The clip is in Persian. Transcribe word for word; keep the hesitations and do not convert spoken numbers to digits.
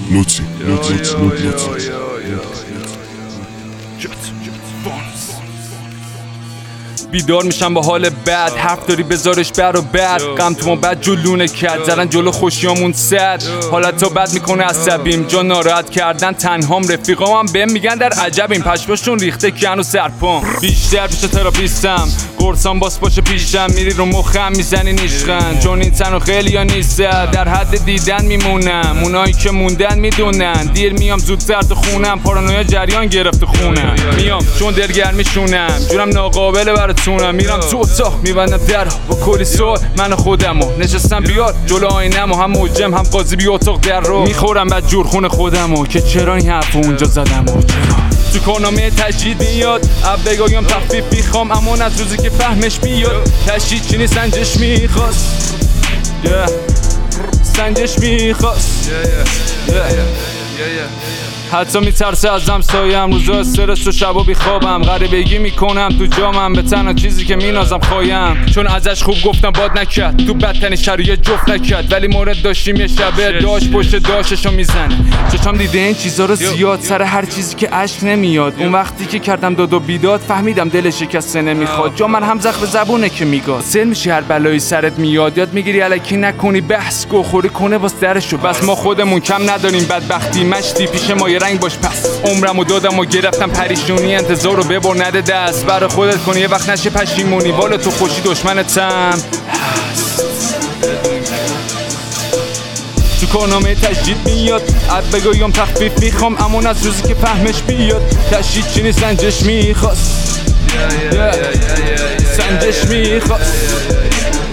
نوتی نوتی نوتی بیدار میشم با حال بد، حرف داری بذارش بر و بد، غم تو ما بد جلونه کرد، زدن جلو خوشیامون صد، حالت تا بد میکنه عصبیم، جا ناراحت کردن تنهام، رفیقام هم بهم میگن در عجبیم، پشماشون ریخته کن و سرپام، بیشتر پیش تراپیستم، قرصام باس باشه پیشم، میری رو مخم میزنی نیشخن، چون این تنو خیلی ها نیسته، در حد دیدن میمونم، اونایی که موندن میدونن، دیر میام زودتر تو خونم، پارانویا جریان گرفته خونم، میام چون دلگرمیشونم، جورم ناقابله براتونم، میرم تو اتاق میبندم در با کلی سوال، من خودمو نشستم بیار جلو آینمو، هم موجم هم قاضی بی اتاق در رو میخورم بعد جور خون خودمو، که چرا این حرف اونجا زدمو، چرا تو کارنامه تجدید میاد، ابدگایم تخفیف میخوام، اما از روزی که فهمش بیاد، تشدید چینی سنجش میخواست، yeah. سنجش میخواست yeah. yeah. yeah. حتی میترسه ازم سایم، روزا استرس و شبا بیخوابم، غریبگی میکنم تو جامم، به تنها چیزی که مینازم خوایم، چون ازش خوب گفتم باد نکرد، تو بدترین شرایط جفت نکرد، ولی مورد داشتیم یه شبه داشت پشت داشتشو میزنه، چشم دیده این چیزا رو زیاد، سر هر چیزی که اشک نمیاد، اون وقتی که کردم داد و بیداد فهمیدم دلش شکسته نمیخواد، جا من هم زخم زبونه که میگاد، سل میشی هر بلایی سرت میاد، یاد میگیری الکی نکنی بحث گوخوری کنه باز درشو، بس ما خودمون کم نداریم بدبختی مشتی پیش ما رنگ باش، پس عمرمو دادم و گرفتم پریشونی، انتظار رو ببر نده دست، برای خودت کنی یه وقت نشه پشیمونی، والا تو خوشی دشمنتم هست. تو کارنامه تجدید میاد، عد بگایم تخفیف میخوام، اما از روزی که فهمش بیاد، تشدید چینی سنجش میخواست، سنجش میخواست